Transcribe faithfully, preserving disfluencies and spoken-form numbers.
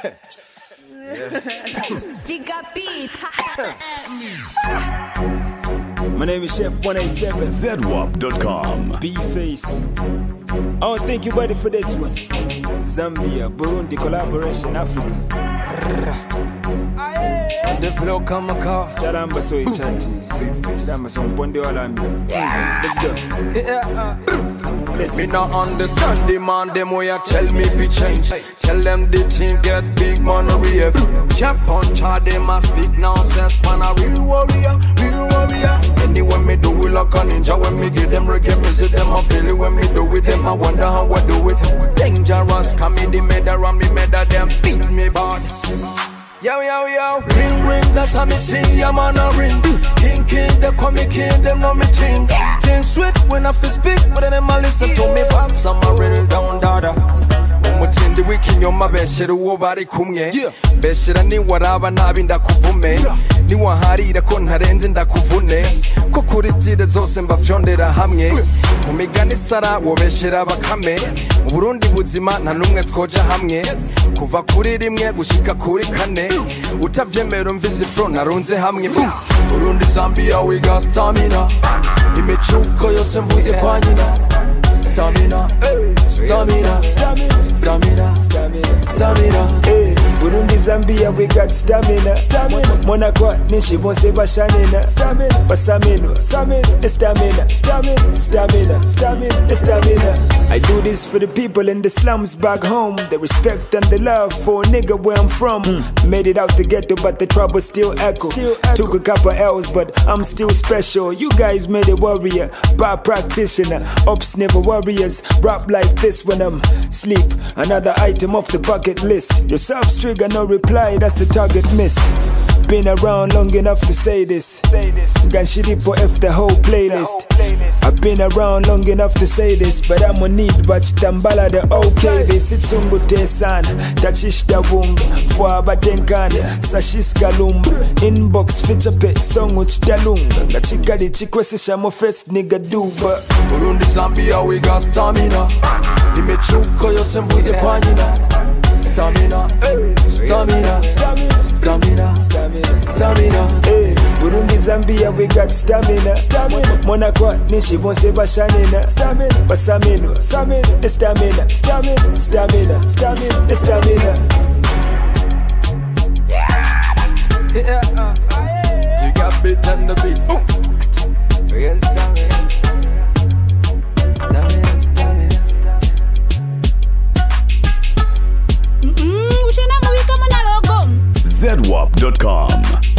Giga Beat. My name is Chef one eighty-seven. Z WAP dot com. B-Face. I don't think you're ready for this one. Zambia, Burundi collaboration, Africa. The flow come a car. Charamba so ichanti. Charamba so mponde walambi. Let's go. Yeah. Let's Me not understand the man, them way I tell me fi change. Tell them the team get big money rave. Chap on chart, they must speak nonsense. Man a real warrior, real warrior. Anyway me do it like a ninja. When me give them reggae music, them I feel it. When me do it, them I wonder how I do it. Dangerous, come me the medal and me medal them beat me bad. Yo, yo, yo, ring, ring, that's how me sing, yeah, man, a ring. King, king, they call me king, them know me ting. Ting sweet when I feel speak, but then I listen to me vibes, I'm a real down dada. Umutin the weekend, you're my best shit, who body kumye. Best shit, I need whatever, nabi nda kuvume. Ni wahari, da kon harenzi nda kuvune. Kukuristi, da zose mba fyonde da hamye. Umigani sara, wabeshira bakame. Burundi buzima, na numwe tkoja hamye. Kuva kuri rimwe, gushika kuri kane. Utavyemera mvizi fro narunze hamwe. Burundi Zambia we got stamina. Imechuko yose mvuze kwa nyina. Stamina, stamina, stamina, stamina, stamina. Hey, Burundi Zambia we got stamina. Stamina. Monaco nishi bonse bashanina. Stamina, basamino, stamina, stamina, stamina, stamina, stamina, stamina. I do this for the people in the slums back home. The respect and the love for a nigga where I'm from. Mm. Made it out the ghetto, but the trouble still echo. Still echo. Took a couple L's, but I'm still special. You guys made a warrior, bad practitioner. Ops never warriors. Rap like this when I'm sleep. Another item off the bucket list. Your subs trigger, no reply, that's the target missed. Been around long enough to say this. Ganshiripo F the whole playlist. I've been around long enough to say this, but I'm on need but tambala the okay. This it's ungu tesan, tachishta wung, fwa batenkan, sashiska lumb. Inbox feature pet song uch dalung. Gachikali chikwesi shamo first nigga duba. Burundi Zambia we got stamina. Imechuko yose mvuze kwa nyina. Stamina, stamina, stamina, stamina, stamina. Hey, Burundi Zambia we got stamina. Stamina. Monaco nishi bonse bashanina. Stamina, basamino, stamina, stamina, stamina, stamina, stamina, stamina. Yeah, you got beat on the beat. Boom. We got stamina. Z WAP dot com.